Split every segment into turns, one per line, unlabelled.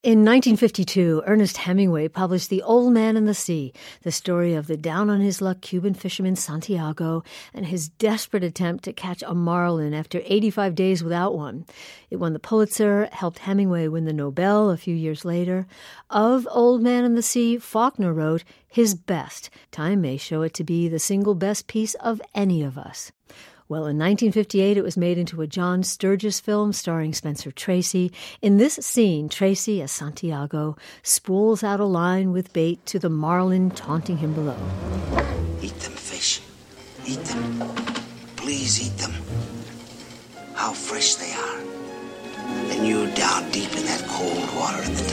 In 1952, Ernest Hemingway published The Old Man and the Sea, the story of the down-on-his-luck Cuban fisherman Santiago and his desperate attempt to catch a marlin after 85 days without one. It won the Pulitzer, helped Hemingway win the Nobel a few years later. Of Old Man and the Sea, Faulkner wrote, his best. Time may show it to be the single best piece of any of us. Well, in 1958, it was made into a John Sturges film starring Spencer Tracy. In this scene, Tracy, as Santiago, spools out a line with bait to the marlin taunting him below.
Eat them, fish. Eat them. Please eat them. How fresh they are. And you're down deep in that cold water in the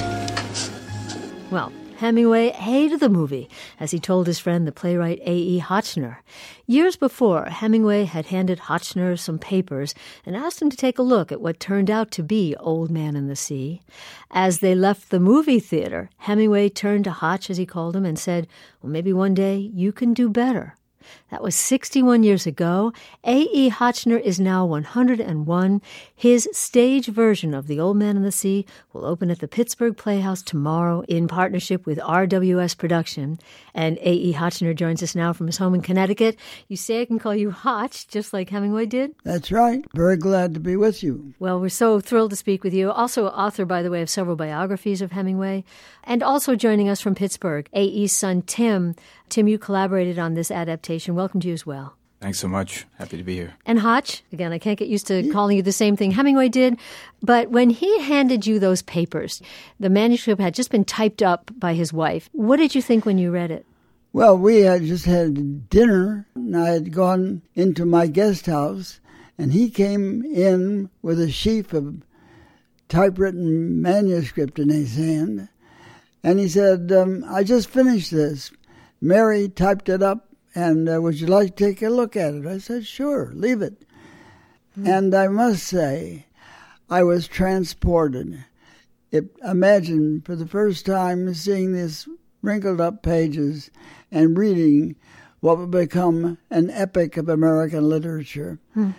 dark.
Well, Hemingway hated the movie, as he told his friend, the playwright A.E. Hotchner. Years before, Hemingway had handed Hotchner some papers and asked him to take a look at what turned out to be Old Man and the Sea. As they left the movie theater, Hemingway turned to Hotch, as he called him, and said, well, maybe one day you can do better. That was 61 years ago. A.E. Hotchner is now 101. His stage version of The Old Man and the Sea will open at the Pittsburgh Playhouse tomorrow in partnership with RWS Production. And A.E. Hotchner joins us now from his home in Connecticut. You say I can call you Hotch, just like Hemingway did?
That's right. Very glad to be with you.
Well, we're so thrilled to speak with you. Also author, by the way, of several biographies of Hemingway. And also joining us from Pittsburgh, A.E.'s son, Tim. Tim, you collaborated on this adaptation. Welcome to you as well.
Thanks so much. Happy to be here.
And Hotch, again, I can't get used to calling you the same thing Hemingway did, but when he handed you those papers, the manuscript had just been typed up by his wife. What did you think when you read it?
Well, we had just had dinner, and I had gone into my guest house, and he came in with a sheaf of typewritten manuscript in his hand, and he said, I just finished this. Mary typed it up, and would you like to take a look at it? I said, sure, leave it. And I must say, I was transported. Imagine, for the first time, seeing these wrinkled up pages and reading what would become an epic of American literature. A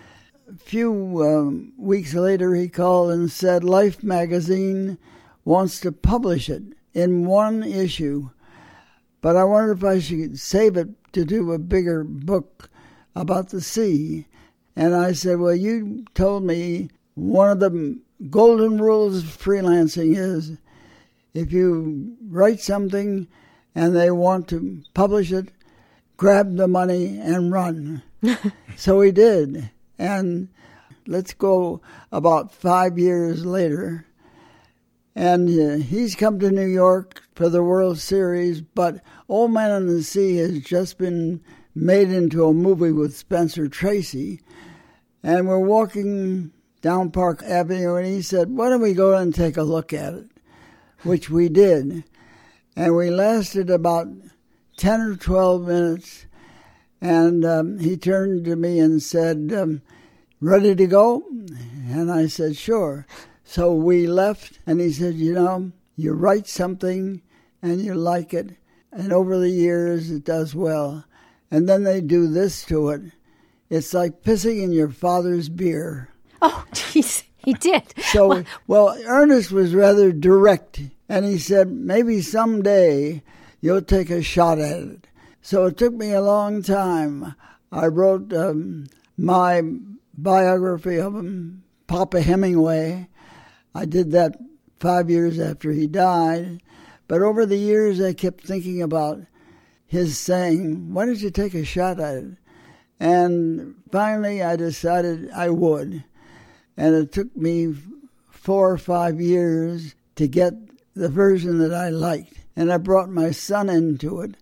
few weeks later, he called and said Life magazine wants to publish it in one issue, but I wondered if I should save it to do a bigger book about the sea. And I said, well, you told me one of the golden rules of freelancing is if you write something and they want to publish it, grab the money and run. So we did. And let's go about 5 years later. And he's come to New York for the World Series, but Old Man and the Sea has just been made into a movie with Spencer Tracy. And we're walking down Park Avenue, and he said, why don't we go and take a look at it? Which we did. And we lasted about 10 or 12 minutes, and he turned to me and said, ready to go? And I said, sure. So we left, and he said, you write something and you like it, and over the years it does well. And then they do this to it. It's like pissing in your father's beer.
Oh, jeez, he did.
So, well, Ernest was rather direct, and he said, maybe someday you'll take a shot at it. So it took me a long time. I wrote my biography of him, Papa Hemingway. I did that 5 years after he died. But over the years, I kept thinking about his saying, why don't you take a shot at it? And finally, I decided I would. And it took me 4 or 5 years to get the version that I liked. And I brought my son into it.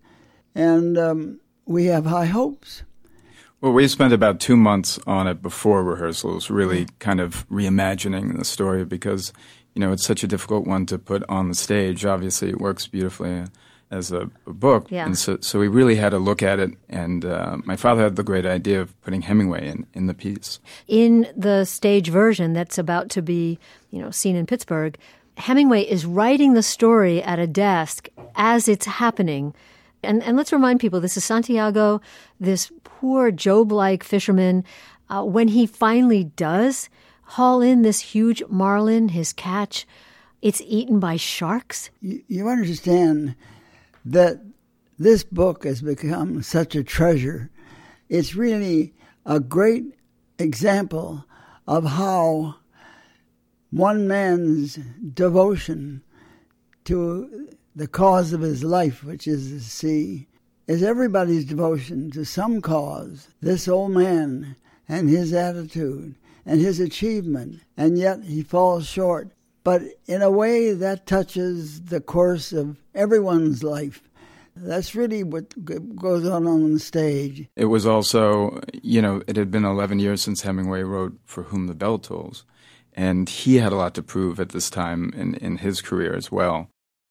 And we have high hopes.
Well, we spent about 2 months on it before rehearsals, really kind of reimagining the story because, it's such a difficult one to put on the stage. Obviously, it works beautifully as a book.
Yeah.
And so we really had to look at it. And my father had the great idea of putting Hemingway in the piece. In
the stage version that's about to be, seen in Pittsburgh, Hemingway is writing the story at a desk as it's happening. And let's remind people, this is Santiago, this poor Job-like fisherman. When he finally does haul in this huge marlin, his catch, it's eaten by sharks?
You understand that this book has become such a treasure. It's really a great example of how one man's devotion to the cause of his life, which is the sea, is everybody's devotion to some cause. This old man and his attitude and his achievement, and yet he falls short. But in a way that touches the course of everyone's life. That's really what goes on the stage.
It was also, it had been 11 years since Hemingway wrote For Whom the Bell Tolls, and he had a lot to prove at this time in his career as well.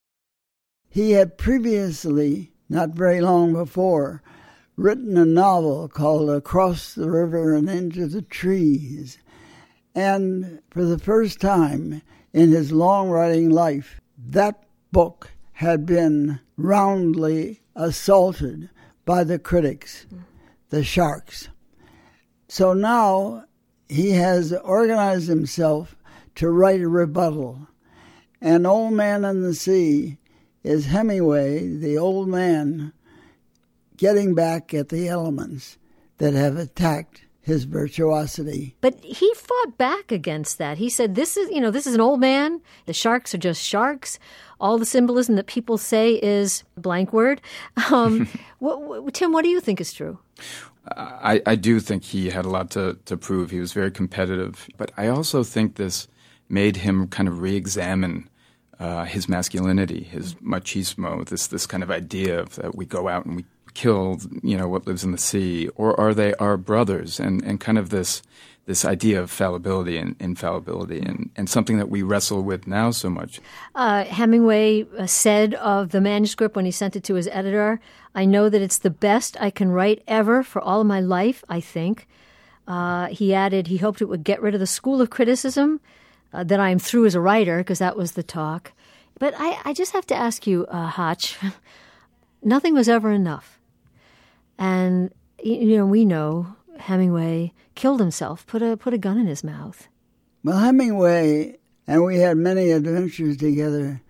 He had previously, not very long before, written a novel called Across the River and Into the Trees. And for the first time in his long-writing life, that book had been roundly assaulted by the critics, the sharks. So now he has organized himself to write a rebuttal. And Old Man and the Sea is Hemingway, the old man, getting back at the elements that have attacked his virtuosity.
But he fought back against that. He said, this is an old man. The sharks are just sharks. All the symbolism that people say is blank word. Tim, what do you think is true?
I do think he had a lot to prove. He was very competitive. But I also think this made him kind of re-examine his masculinity, his machismo, this kind of idea of that we go out and we kill, what lives in the sea, or are they our brothers? And kind of this idea of fallibility and infallibility, and something that we wrestle with now so much.
Hemingway said of the manuscript when he sent it to his editor, "I know that it's the best I can write ever for all of my life, I think." He added he hoped it would get rid of the school of criticism, that I am through as a writer, because that was the talk. But I just have to ask you, Hotch, nothing was ever enough. And, we know Hemingway killed himself, put a gun in his mouth.
Well, Hemingway, and we had many adventures together,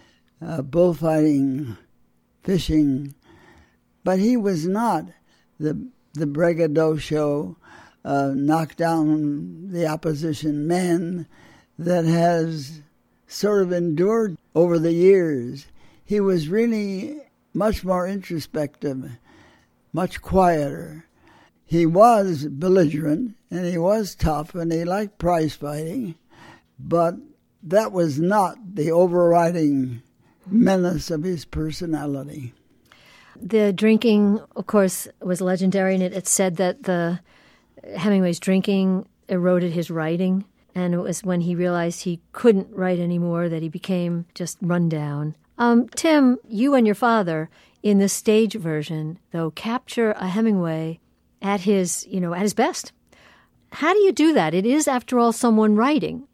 bullfighting, fishing, but he was not the braggadocio, knock down the opposition man that has sort of endured over the years. He was really much more introspective, much quieter. He was belligerent, and he was tough, and he liked prize fighting, but that was not the overriding menace of his personality.
The drinking, of course, was legendary, and it's said that Hemingway's drinking eroded his writing, and it was when he realized he couldn't write anymore that he became just run down. Tim, you and your father, in the stage version, though, capture a Hemingway at his best. How do you do that? It is, after all, someone writing.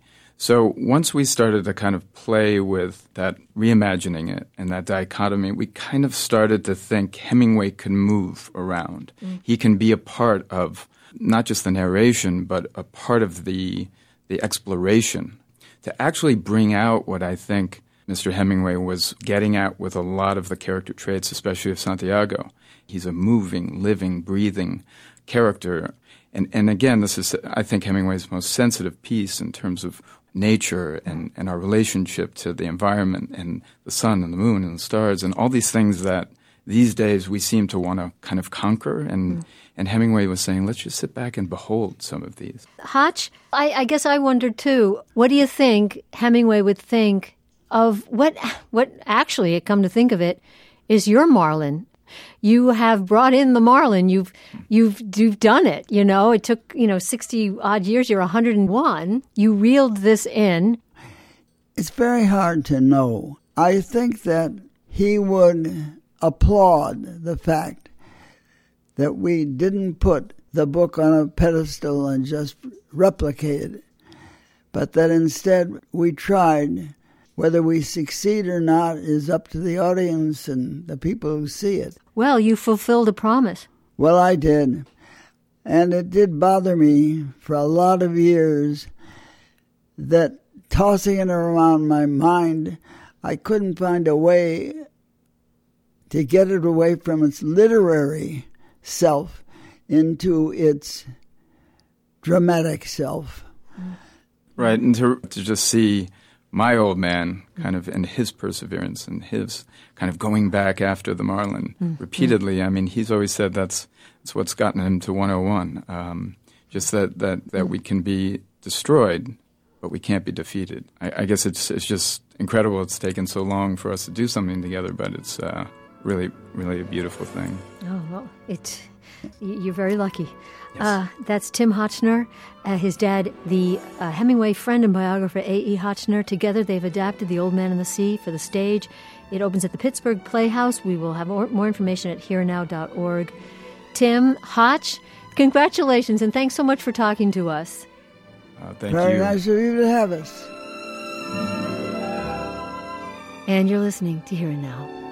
So once we started to kind of play with that, reimagining it, and that dichotomy, we kind of started to think Hemingway can move around. He can be a part of not just the narration, but a part of the exploration, to actually bring out what I think Mr. Hemingway was getting at with a lot of the character traits, especially of Santiago. He's a moving, living, breathing character. And again, this is, I think, Hemingway's most sensitive piece in terms of nature and our relationship to the environment and the sun and the moon and the stars and all these things that these days we seem to want to kind of conquer. And Hemingway was saying, let's just sit back and behold some of these.
Hotch, I guess I wondered too, what do you think Hemingway would think of what actually, come to think of it, is your Marlin? You have brought in the Marlin. You've done it. It took 60 odd years. You're 101. You reeled this in.
It's very hard to know. I think that he would applaud the fact that we didn't put the book on a pedestal and just replicate it, but that instead we tried. Whether we succeed or not is up to the audience and the people who see it.
Well, you fulfilled a promise.
Well, I did. And it did bother me for a lot of years that tossing it around my mind. I couldn't find a way to get it away from its literary self into its dramatic self.
Right, and to just see my old man kind of and his perseverance and his kind of going back after the marlin repeatedly. I mean, he's always said that's what's gotten him to 101. Just that we can be destroyed, but we can't be defeated. I guess it's just incredible it's taken so long for us to do something together, but it's really, really a beautiful thing.
Oh, well, you're very lucky.
Yes.
That's Tim Hotchner, his dad, the Hemingway friend and biographer A.E. Hotchner. Together they've adapted The Old Man and the Sea for the stage. It opens at the Pittsburgh Playhouse. We will have more information at herenow.org. Tim Hotch, congratulations, and thanks so much for talking to us.
Thank you.
Very nice of you to have us.
And you're listening to Here and Now.